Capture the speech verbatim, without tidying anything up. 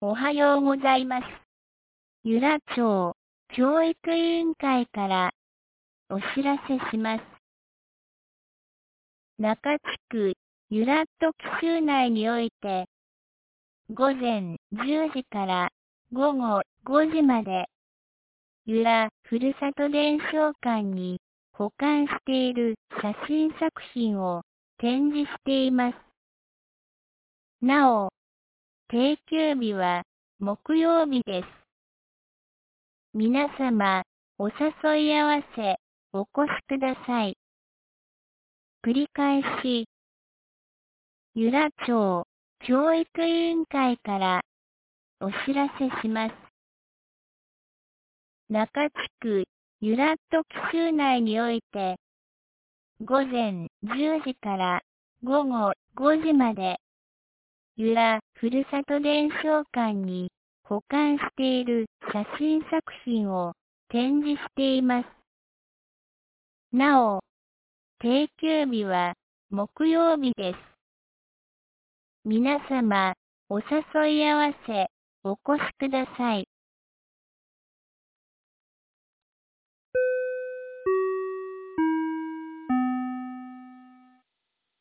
おはようございます。由良町教育委員会からお知らせします。中地区由良特集内において、午前じゅうじから午後ごじまで、由良ふるさと伝承館に保管している写真作品を展示しています。なお、定休日は木曜日です。皆様、お誘い合わせ、お越しください。繰り返し、由良町教育委員会からお知らせします。中地区由良特集内において、午前じゅうじから午後ごじまで、由良ふるさと伝承館に保管している写真作品を展示しています。なお、定休日は木曜日です。皆様、お誘い合わせ、お越しください。